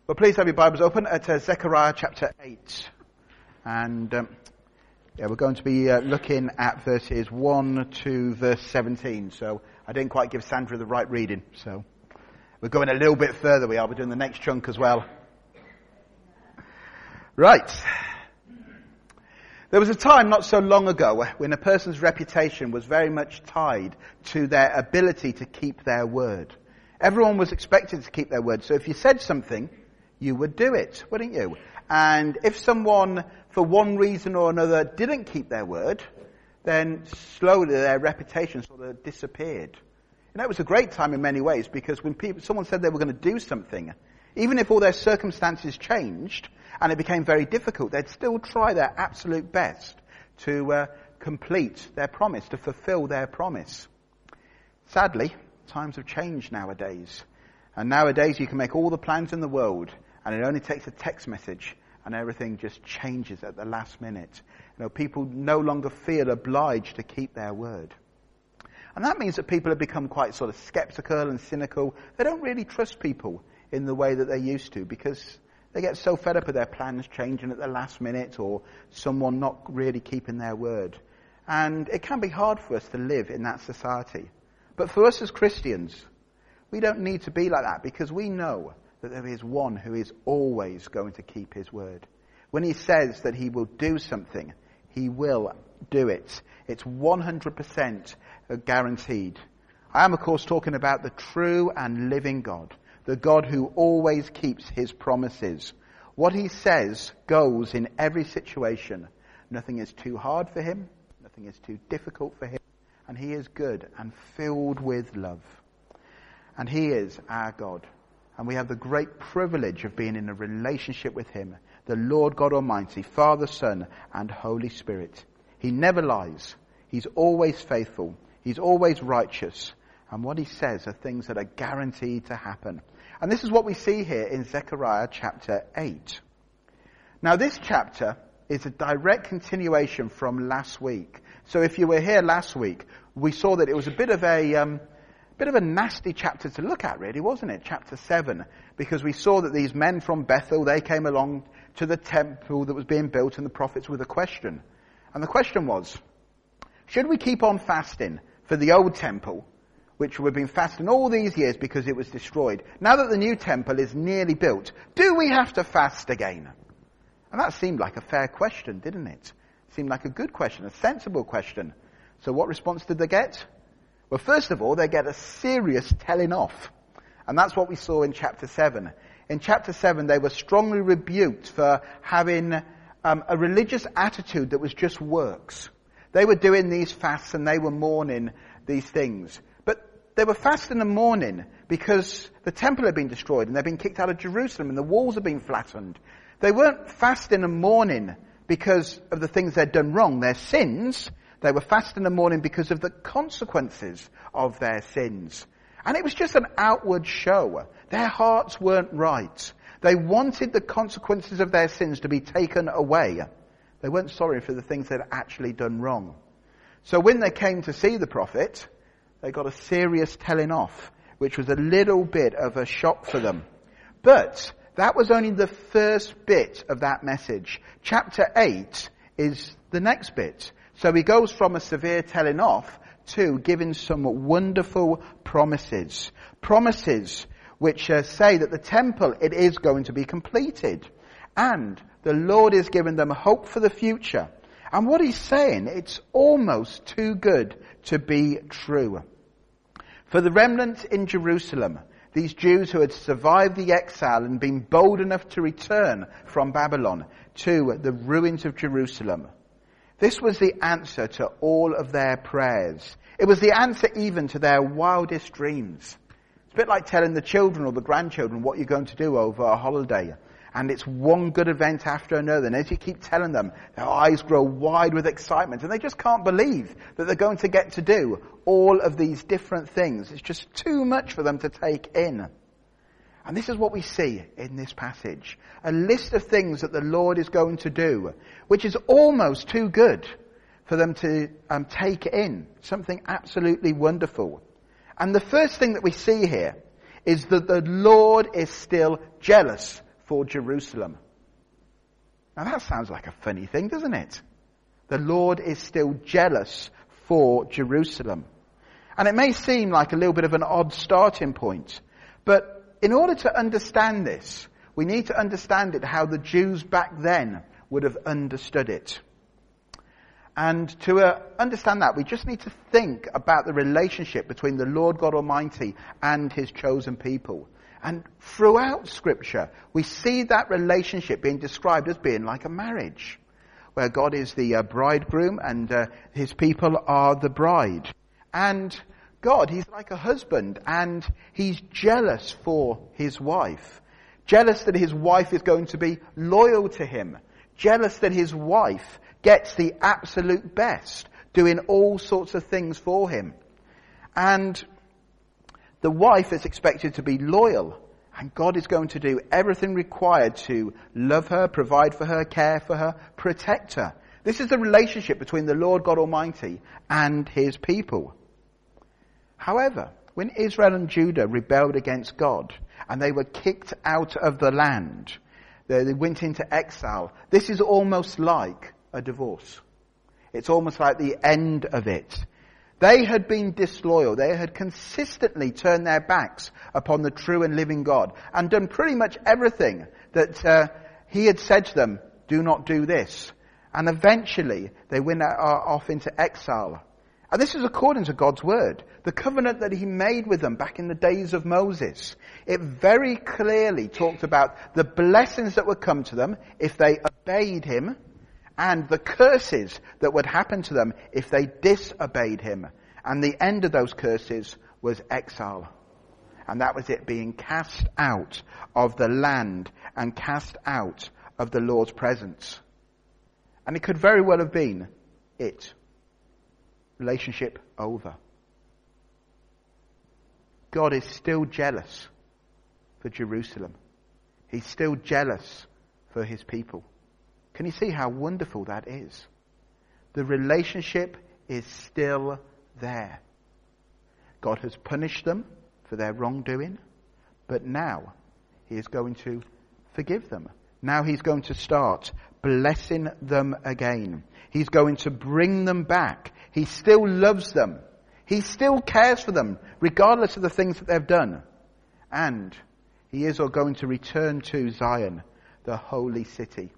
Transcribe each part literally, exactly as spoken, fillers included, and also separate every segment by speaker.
Speaker 1: Well, please have your Bibles open at uh, Zechariah chapter eight. And um, yeah, we're going to be uh, looking at verses one to verse seventeen. So I didn't quite give Sandra the right reading. So we're going a little bit further. We are. We're doing the next chunk as well. Right. There was a time not so long ago when a person's reputation was very much tied to their ability to keep their word. Everyone was expected to keep their word. So if you said something, you would do it, wouldn't you? And if someone, for one reason or another, didn't keep their word, then slowly their reputation sort of disappeared. And that was a great time in many ways, because when people, someone said they were going to do something, even if all their circumstances changed and it became very difficult, they'd still try their absolute best to uh, complete their promise, to fulfill their promise. Sadly, times have changed nowadays. And nowadays you can make all the plans in the world, and it only takes a text message and everything just changes at the last minute. You know, people no longer feel obliged to keep their word. And that means that people have become quite sort of skeptical and cynical. They don't really trust people in the way that they used to, because they get so fed up with their plans changing at the last minute, or someone not really keeping their word. And it can be hard for us to live in that society. But for us as Christians, we don't need to be like that, because we know that there is one who is always going to keep his word. When he says that he will do something, he will do it. It's one hundred percent guaranteed. I am, of course, talking about the true and living God, the God who always keeps his promises. What he says goes in every situation. Nothing is too hard for him. Nothing is too difficult for him. And he is good and filled with love. And he is our God. And we have the great privilege of being in a relationship with him, the Lord God Almighty, Father, Son, and Holy Spirit. He never lies. He's always faithful. He's always righteous. And what he says are things that are guaranteed to happen. And this is what we see here in Zechariah chapter eight. Now this chapter is a direct continuation from last week. So if you were here last week, we saw that it was a bit of a um, bit of a nasty chapter to look at, really, wasn't it? Chapter seven, because we saw that these men from Bethel, they came along to the temple that was being built, and the prophets with a question. And the question was, should we keep on fasting for the old temple, which we've been fasting all these years because it was destroyed? Now that the new temple is nearly built, do we have to fast again? And that seemed like a fair question, didn't it? It seemed like a good question, a sensible question. So what response did they get? Well, first of all, they get a serious telling off. And that's what we saw in chapter seven. In chapter seven, they were strongly rebuked for having um, a religious attitude that was just works. They were doing these fasts and they were mourning these things. But they were fasting and mourning because the temple had been destroyed and they'd been kicked out of Jerusalem and the walls had been flattened. They weren't fasting and mourning because of the things they'd done wrong, their sins. They were fasting and mourning because of the consequences of their sins. And it was just an outward show. Their hearts weren't right. They wanted the consequences of their sins to be taken away. They weren't sorry for the things they'd actually done wrong. So when they came to see the prophet, they got a serious telling off, which was a little bit of a shock for them. But that was only the first bit of that message. Chapter eight is the next bit. So he goes from a severe telling off to giving some wonderful promises. Promises which uh, say that the temple, it is going to be completed. And the Lord is giving them hope for the future. And what he's saying, it's almost too good to be true. For the remnant in Jerusalem, these Jews who had survived the exile and been bold enough to return from Babylon to the ruins of Jerusalem, this was the answer to all of their prayers. It was the answer even to their wildest dreams. It's a bit like telling the children or the grandchildren what you're going to do over a holiday. And it's one good event after another. And as you keep telling them, their eyes grow wide with excitement. And they just can't believe that they're going to get to do all of these different things. It's just too much for them to take in. And this is what we see in this passage. A list of things that the Lord is going to do, which is almost too good for them to um, take in. Something absolutely wonderful. And the first thing that we see here is that the Lord is still jealous for Jerusalem. Now that sounds like a funny thing, doesn't it? The Lord is still jealous for Jerusalem. And it may seem like a little bit of an odd starting point, but in order to understand this, we need to understand it how the Jews back then would have understood it. And to uh, understand that, we just need to think about the relationship between the Lord God Almighty and his chosen people. And throughout Scripture, we see that relationship being described as being like a marriage, where God is the uh, bridegroom and uh, his people are the bride. And God, he's like a husband, and he's jealous for his wife. Jealous that his wife is going to be loyal to him. Jealous that his wife gets the absolute best, doing all sorts of things for him. And the wife is expected to be loyal, and God is going to do everything required to love her, provide for her, care for her, protect her. This is the relationship between the Lord God Almighty and his people. However, when Israel and Judah rebelled against God, and they were kicked out of the land, they went into exile, this is almost like a divorce. It's almost like the end of it. They had been disloyal. They had consistently turned their backs upon the true and living God and done pretty much everything that uh, he had said to them, do not do this. And eventually they went off into exile. And this is according to God's word. The covenant that he made with them back in the days of Moses. It very clearly talked about the blessings that would come to them if they obeyed him, and the curses that would happen to them if they disobeyed him. And the end of those curses was exile. And that was it, being cast out of the land and cast out of the Lord's presence. And it could very well have been it. Relationship over. God is still jealous for Jerusalem. He's still jealous for his people. Can you see how wonderful that is? The relationship is still there. God has punished them for their wrongdoing, but now he is going to forgive them. Now he's going to start blessing them again. He's going to bring them back. He still loves them. He still cares for them, regardless of the things that they've done. And he is going to return to Zion, the holy city.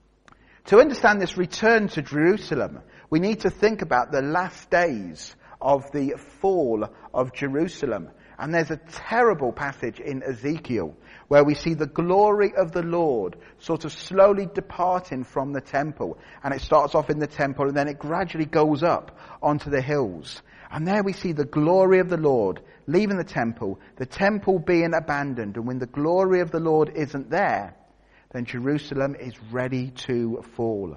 Speaker 1: To understand this return to Jerusalem, we need to think about the last days of the fall of Jerusalem. And there's a terrible passage in Ezekiel where we see the glory of the Lord sort of slowly departing from the temple. And it starts off in the temple and then it gradually goes up onto the hills. And there we see the glory of the Lord leaving the temple, the temple being abandoned. And when the glory of the Lord isn't there, then Jerusalem is ready to fall.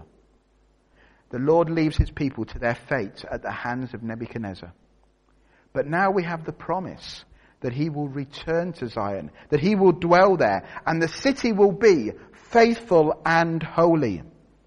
Speaker 1: The Lord leaves his people to their fate at the hands of Nebuchadnezzar. But now we have the promise that he will return to Zion, that he will dwell there, and the city will be faithful and holy.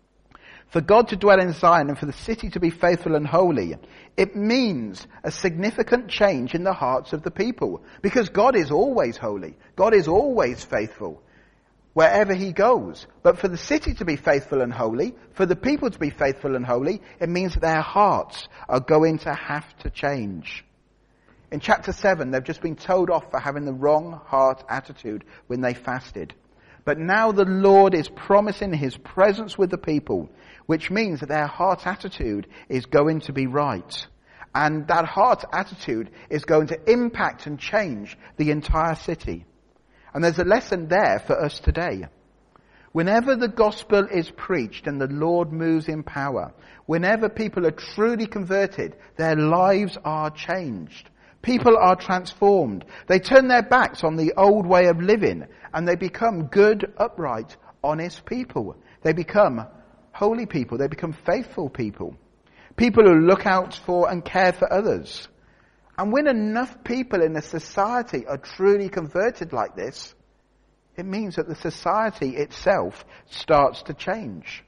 Speaker 1: For God to dwell in Zion and for the city to be faithful and holy, it means a significant change in the hearts of the people. Because God is always holy. God is always faithful wherever he goes. But for the city to be faithful and holy, for the people to be faithful and holy, it means that their hearts are going to have to change. In chapter seven, they've just been told off for having the wrong heart attitude when they fasted. But now the Lord is promising his presence with the people, which means that their heart attitude is going to be right. And that heart attitude is going to impact and change the entire city. And there's a lesson there for us today. Whenever the gospel is preached and the Lord moves in power, whenever people are truly converted, their lives are changed. People are transformed. They turn their backs on the old way of living and they become good, upright, honest people. They become holy people. They become faithful people. People who look out for and care for others. And when enough people in a society are truly converted like this, it means that the society itself starts to change.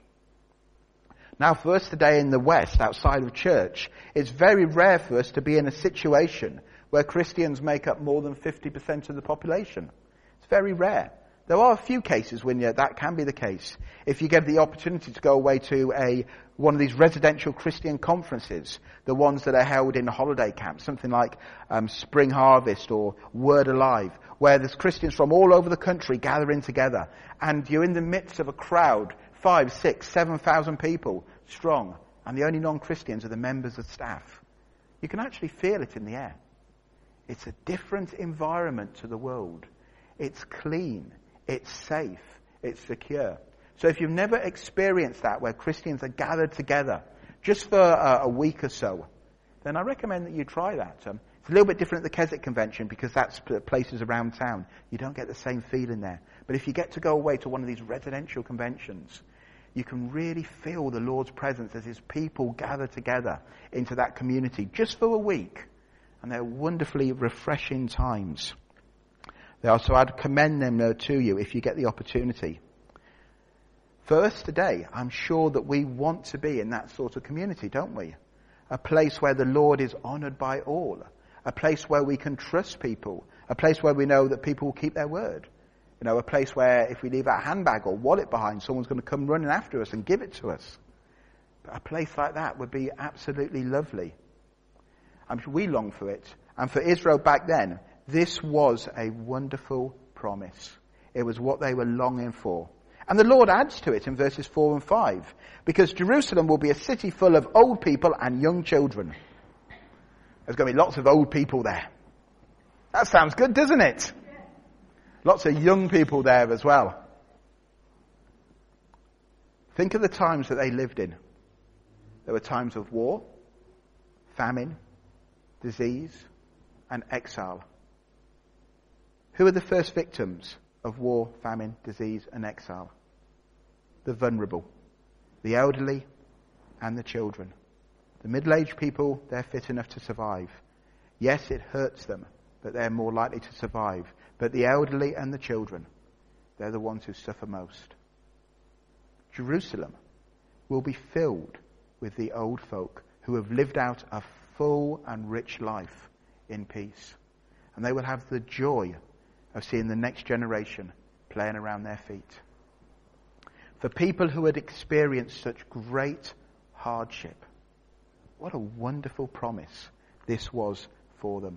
Speaker 1: Now, for us today in the West, outside of church, it's very rare for us to be in a situation where Christians make up more than fifty percent of the population. It's very rare. There are a few cases when yeah, that can be the case. If you get the opportunity to go away to a one of these residential Christian conferences, the ones that are held in holiday camps, something like um, Spring Harvest or Word Alive, where there's Christians from all over the country gathering together, and you're in the midst of a crowd, five, six, seven thousand people strong, and the only non-Christians are the members of staff. You can actually feel it in the air. It's a different environment to the world. It's clean. It's safe. It's secure. So if you've never experienced that, where Christians are gathered together just for a, a week or so, then I recommend that you try that. Um, it's a little bit different at the Keswick Convention because that's places around town. You don't get the same feeling there. But if you get to go away to one of these residential conventions, you can really feel the Lord's presence as his people gather together into that community just for a week. And they're wonderfully refreshing times. They are, so I'd commend them uh, to you if you get the opportunity. For us today, I'm sure that we want to be in that sort of community, don't we? A place where the Lord is honoured by all. A place where we can trust people. A place where we know that people will keep their word. You know, a place where if we leave our handbag or wallet behind, someone's going to come running after us and give it to us. But a place like that would be absolutely lovely. I'm sure we long for it. And for Israel back then, this was a wonderful promise. It was what they were longing for. And the Lord adds to it in verses four and five. Because Jerusalem will be a city full of old people and young children. There's going to be lots of old people there. That sounds good, doesn't it? Lots of young people there as well. Think of the times that they lived in. There were times of war, famine, disease, and exile. Who are the first victims of war, famine, disease, and exile? The vulnerable, the elderly, and the children. The middle-aged people, they're fit enough to survive. Yes, it hurts them, but they're more likely to survive. But the elderly and the children, they're the ones who suffer most. Jerusalem will be filled with the old folk who have lived out a full and rich life in peace. And they will have the joy of seeing the next generation playing around their feet. For people who had experienced such great hardship, what a wonderful promise this was for them.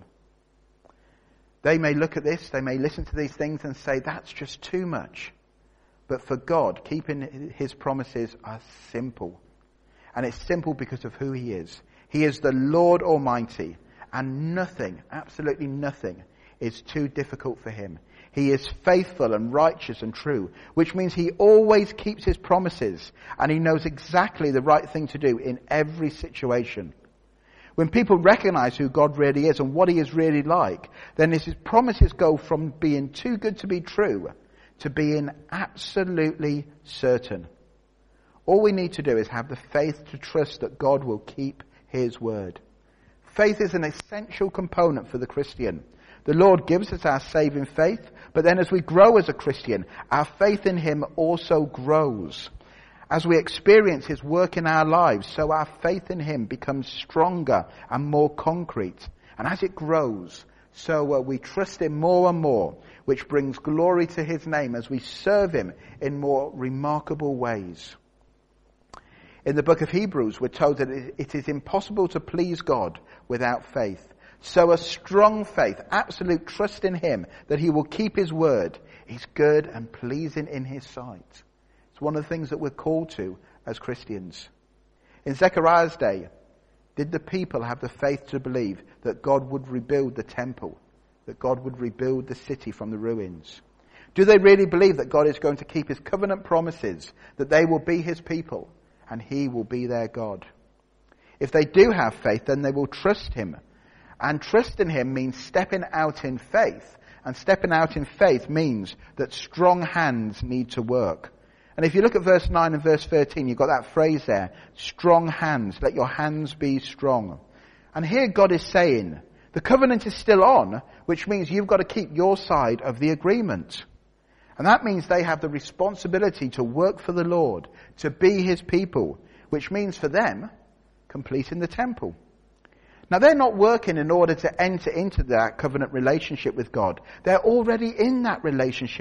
Speaker 1: They may look at this, they may listen to these things and say, that's just too much. But for God, keeping his promises are simple. And it's simple because of who he is. He is the Lord Almighty, and nothing, absolutely nothing, is too difficult for him. He is faithful and righteous and true, which means he always keeps his promises, and he knows exactly the right thing to do in every situation. When people recognize who God really is and what he is really like, then his promises go from being too good to be true to being absolutely certain. All we need to do is have the faith to trust that God will keep his word. Faith is an essential component for the Christian. The Lord gives us our saving faith, but then as we grow as a Christian, our faith in him also grows. As we experience his work in our lives, so our faith in him becomes stronger and more concrete. And as it grows, so uh, we trust him more and more, which brings glory to his name as we serve him in more remarkable ways. In the book of Hebrews, we're told that it is impossible to please God without faith. So a strong faith, absolute trust in him, that he will keep his word, is good and pleasing in his sight. It's one of the things that we're called to as Christians. In Zechariah's day, did the people have the faith to believe that God would rebuild the temple, that God would rebuild the city from the ruins? Do they really believe that God is going to keep his covenant promises, that they will be his people and he will be their God? If they do have faith, then they will trust him. And trust in him means stepping out in faith. And stepping out in faith means that strong hands need to work. And if you look at verse nine and verse thirteen, you've got that phrase there, strong hands, let your hands be strong. And here God is saying, the covenant is still on, which means you've got to keep your side of the agreement. And that means they have the responsibility to work for the Lord, to be his people, which means for them, completing the temple. Now they're not working in order to enter into that covenant relationship with God. They're already in that relationship.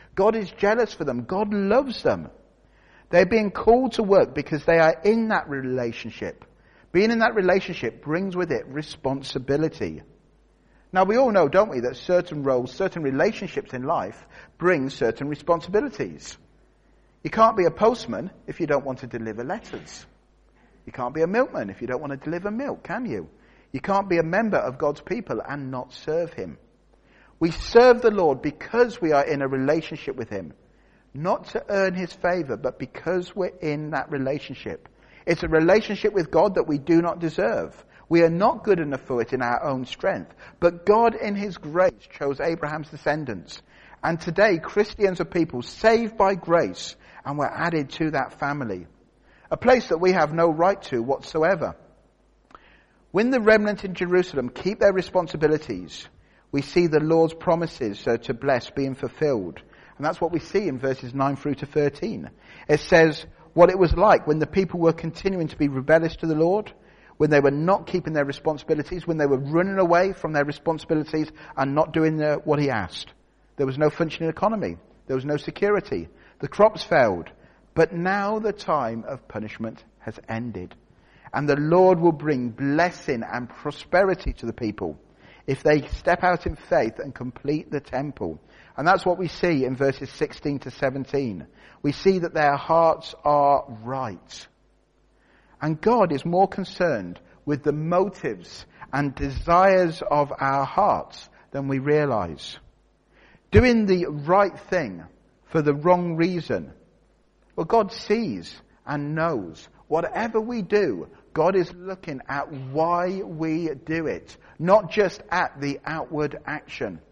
Speaker 1: God is jealous for them. God loves them. They're being called to work because they are in that relationship. Being in that relationship brings with it responsibility. Now we all know, don't we, that certain roles, certain relationships in life bring certain responsibilities. You can't be a postman if you don't want to deliver letters. You can't be a milkman if you don't want to deliver milk, can you? You can't be a member of God's people and not serve him. We serve the Lord because we are in a relationship with him. Not to earn his favour, but because we're in that relationship. It's a relationship with God that we do not deserve. We are not good enough for it in our own strength. But God in his grace chose Abraham's descendants. And today Christians are people saved by grace and were added to that family. A place that we have no right to whatsoever. When the remnant in Jerusalem keep their responsibilities, we see the Lord's promises uh, to bless being fulfilled. And that's what we see in verses nine through to thirteen. It says what it was like when the people were continuing to be rebellious to the Lord, when they were not keeping their responsibilities, when they were running away from their responsibilities and not doing the, what he asked. There was no functioning economy. There was no security. The crops failed. But now the time of punishment has ended. And the Lord will bring blessing and prosperity to the people if they step out in faith and complete the temple. And that's what we see in verses sixteen to seventeen. We see that their hearts are right. And God is more concerned with the motives and desires of our hearts than we realize. Doing the right thing for the wrong reason. Well, God sees and knows. Whatever we do, God is looking at why we do it, not just at the outward action.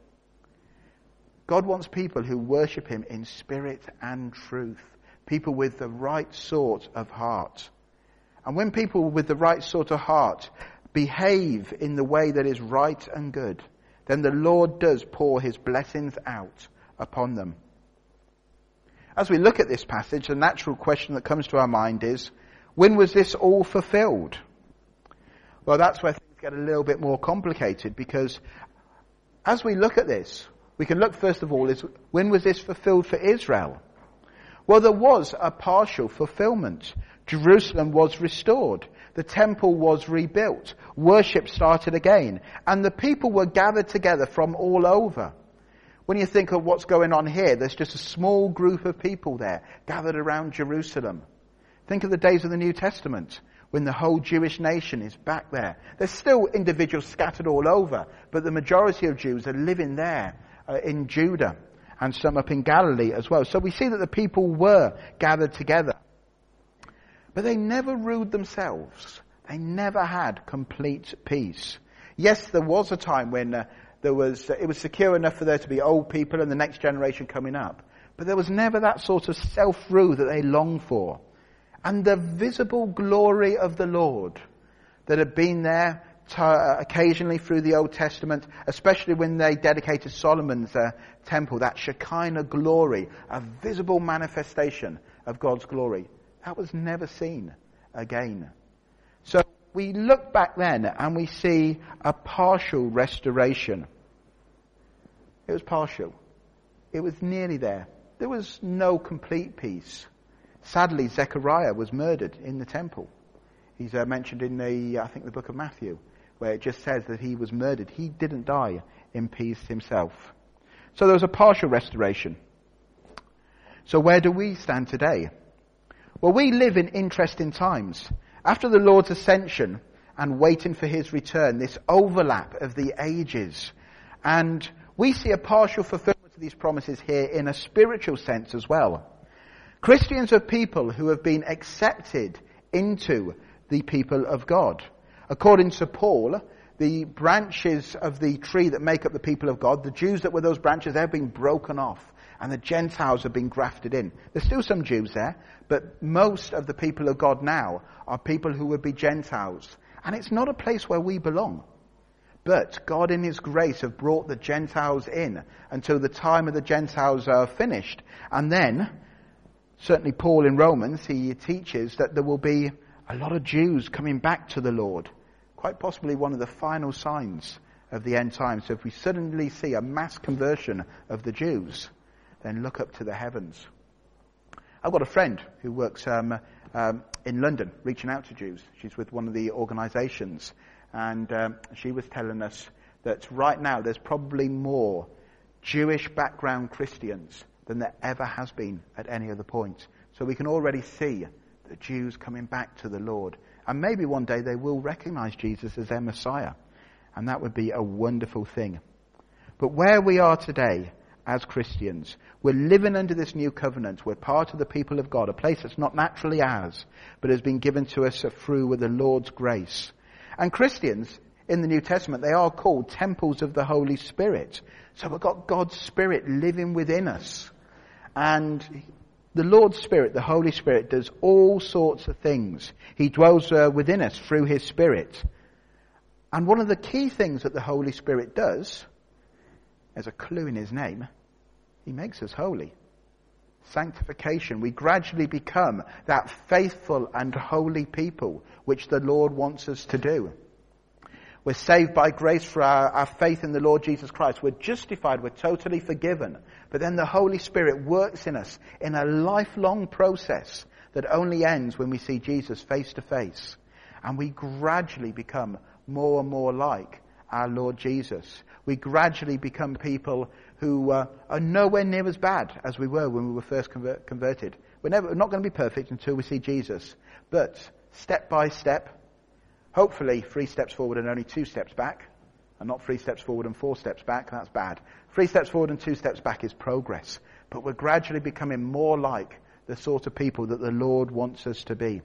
Speaker 1: God wants people who worship him in spirit and truth. People with the right sort of heart. And when people with the right sort of heart behave in the way that is right and good, then the Lord does pour his blessings out upon them. As we look at this passage, the natural question that comes to our mind is, when was this all fulfilled? Well, that's where things get a little bit more complicated, because as we look at this, we can look first of all, is when was this fulfilled for Israel? Well, there was a partial fulfillment. Jerusalem was restored. The temple was rebuilt. Worship started again. And the people were gathered together from all over. When you think of what's going on here, there's just a small group of people there gathered around Jerusalem. Think of the days of the New Testament when the whole Jewish nation is back there. There's still individuals scattered all over, but the majority of Jews are living there uh, in Judah and some up in Galilee as well. So we see that the people were gathered together. But they never ruled themselves. They never had complete peace. Yes, there was a time when uh, there was uh, it was secure enough for there to be old people and the next generation coming up. But there was never that sort of self-rule that they longed for. And the visible glory of the Lord that had been there to, uh, occasionally through the Old Testament, especially when they dedicated Solomon's uh, temple, that Shekinah glory, a visible manifestation of God's glory. That was never seen again. So we look back then and we see a partial restoration. It was partial. It was nearly there. There was no complete peace. Sadly, Zechariah was murdered in the temple. He's uh, mentioned in the, I think, the book of Matthew, where it just says that he was murdered. He didn't die in peace himself. So there was a partial restoration. So where do we stand today? Well, we live in interesting times. After the Lord's ascension and waiting for his return, this overlap of the ages. And we see a partial fulfillment of these promises here in a spiritual sense as well. Christians are people who have been accepted into the people of God. According to Paul, the branches of the tree that make up the people of God, the Jews that were those branches, they've been broken off. And the Gentiles have been grafted in. There's still some Jews there, but most of the people of God now are people who would be Gentiles. And it's not a place where we belong. But God in his grace have brought the Gentiles in until the time of the Gentiles are finished. And then, certainly Paul in Romans, he teaches that there will be a lot of Jews coming back to the Lord. Quite possibly one of the final signs of the end times. So if we suddenly see a mass conversion of the Jews, then look up to the heavens. I've got a friend who works um, um, in London, reaching out to Jews. She's with one of the organisations, and um, she was telling us that right now there's probably more Jewish background Christians than there ever has been at any other point. So we can already see the Jews coming back to the Lord. And maybe one day they will recognise Jesus as their Messiah. And that would be a wonderful thing. But where we are today as Christians, we're living under this new covenant. We're part of the people of God, a place that's not naturally ours, but has been given to us through with the Lord's grace. And Christians in the New Testament, they are called temples of the Holy Spirit. So we've got God's Spirit living within us. And the Lord's Spirit, the Holy Spirit, does all sorts of things. He dwells uh, within us through his Spirit. And one of the key things that the Holy Spirit does, there's a clue in his name, he makes us holy. Sanctification. We gradually become that faithful and holy people which the Lord wants us to do. We're saved by grace for our, our faith in the Lord Jesus Christ. We're justified. We're totally forgiven. But then the Holy Spirit works in us in a lifelong process that only ends when we see Jesus face to face. And we gradually become more and more like our Lord Jesus. We gradually become people who uh, are nowhere near as bad as we were when we were first convert- converted. We're, never, we're not going to be perfect until we see Jesus. But step by step, hopefully three steps forward and only two steps back, and not three steps forward and four steps back. That's bad. Three steps forward and two steps back is progress. But we're gradually becoming more like the sort of people that the Lord wants us to be.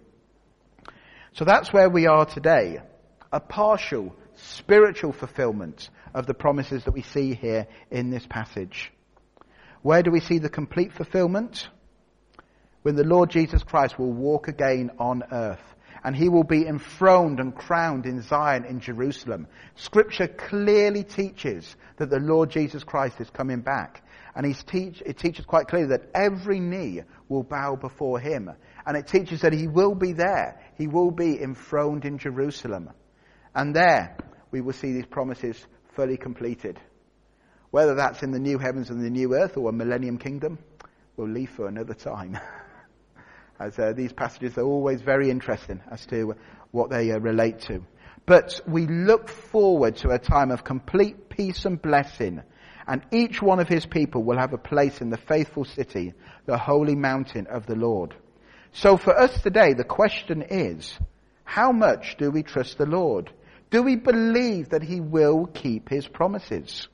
Speaker 1: So that's where we are today. A partial spiritual fulfillment of the promises that we see here in this passage. Where do we see the complete fulfillment? When the Lord Jesus Christ will walk again on earth. And he will be enthroned and crowned in Zion in Jerusalem. Scripture clearly teaches that the Lord Jesus Christ is coming back. And he's teach, it teaches quite clearly that every knee will bow before him. And it teaches that he will be there. He will be enthroned in Jerusalem. And there we will see these promises fully completed. Whether that's in the new heavens and the new earth or a millennium kingdom, we'll leave for another time. As uh, these passages are always very interesting as to what they uh, relate to. But we look forward to a time of complete peace and blessing. And each one of his people will have a place in the faithful city, the holy mountain of the Lord. So for us today, the question is, how much do we trust the Lord? Do we believe that he will keep his promises?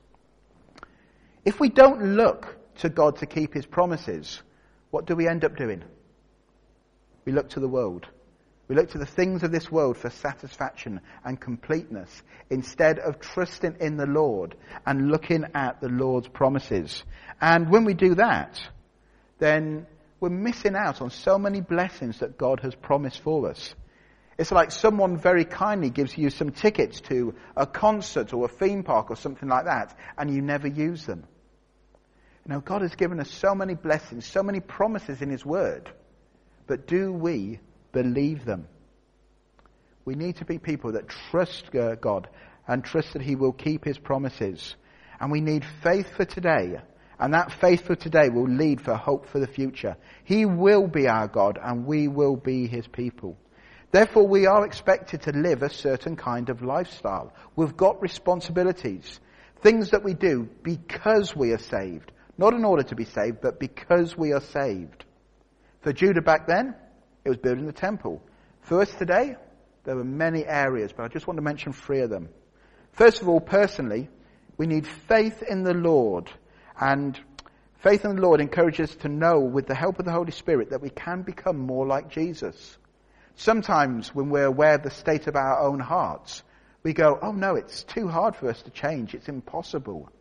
Speaker 1: If we don't look to God to keep his promises, what do we end up doing? We look to the world. We look to the things of this world for satisfaction and completeness instead of trusting in the Lord and looking at the Lord's promises. And when we do that, then we're missing out on so many blessings that God has promised for us. It's like someone very kindly gives you some tickets to a concert or a theme park or something like that, and you never use them. You know, God has given us so many blessings, so many promises in his word. But do we believe them? We need to be people that trust God and trust that he will keep his promises. And we need faith for today. And that faith for today will lead for hope for the future. He will be our God and we will be his people. Therefore, we are expected to live a certain kind of lifestyle. We've got responsibilities. Things that we do because we are saved. Not in order to be saved, but because we are saved. For Judah back then, it was building the temple. For us today, there were many areas, but I just want to mention three of them. First of all, personally, we need faith in the Lord. And faith in the Lord encourages us to know, with the help of the Holy Spirit, that we can become more like Jesus. Sometimes when we're aware of the state of our own hearts, we go, oh no, it's too hard for us to change. It's impossible.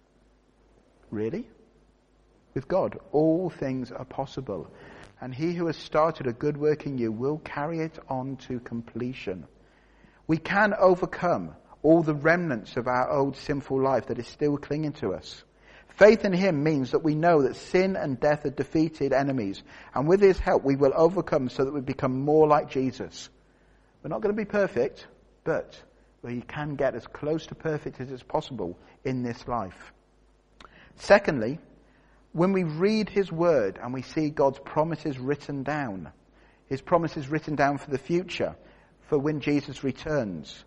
Speaker 1: Really? With God, all things are possible. And he who has started a good work in you will carry it on to completion. We can overcome all the remnants of our old sinful life that is still clinging to us. Faith in him means that we know that sin and death are defeated enemies. And with his help, we will overcome so that we become more like Jesus. We're not going to be perfect, but we can get as close to perfect as is possible in this life. Secondly, when we read his word and we see God's promises written down, his promises written down for the future, for when Jesus returns,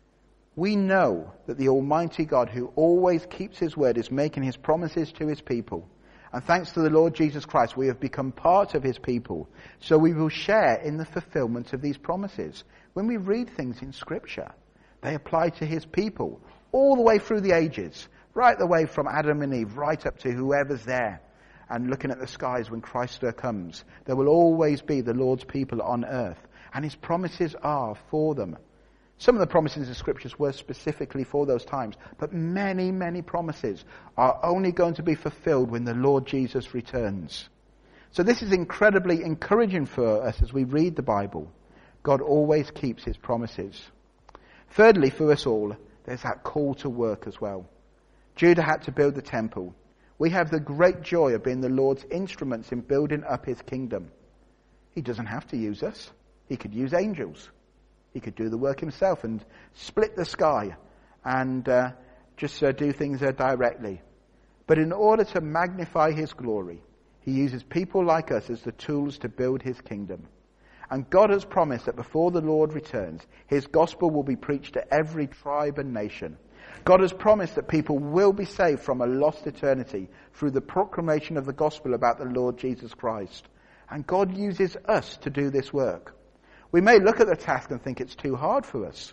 Speaker 1: we know that the Almighty God, who always keeps his word, is making his promises to his people. And thanks to the Lord Jesus Christ, we have become part of his people. So we will share in the fulfillment of these promises. When we read things in Scripture, they apply to his people all the way through the ages, right the way from Adam and Eve, right up to whoever's there. And looking at the skies when Christ comes, there will always be the Lord's people on earth. And his promises are for them. Some of the promises in the Scriptures were specifically for those times. But many, many promises are only going to be fulfilled when the Lord Jesus returns. So this is incredibly encouraging for us as we read the Bible. God always keeps his promises. Thirdly, for us all, there's that call to work as well. Judah had to build the temple. We have the great joy of being the Lord's instruments in building up his kingdom. He doesn't have to use us. He could use angels. He could do the work himself and split the sky and uh, just uh, do things uh, directly. But in order to magnify his glory, he uses people like us as the tools to build his kingdom. And God has promised that before the Lord returns, his gospel will be preached to every tribe and nation. God has promised that people will be saved from a lost eternity through the proclamation of the gospel about the Lord Jesus Christ. And God uses us to do this work. We may look at the task and think it's too hard for us.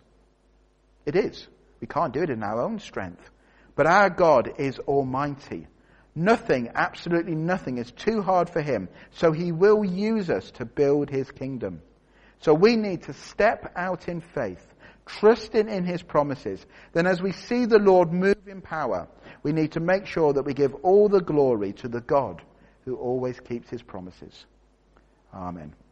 Speaker 1: It is. We can't do it in our own strength. But our God is almighty. Nothing, absolutely nothing, is too hard for him. So he will use us to build his kingdom. So we need to step out in faith, trusting in his promises. Then as we see the Lord move in power, we need to make sure that we give all the glory to the God who always keeps his promises. Amen.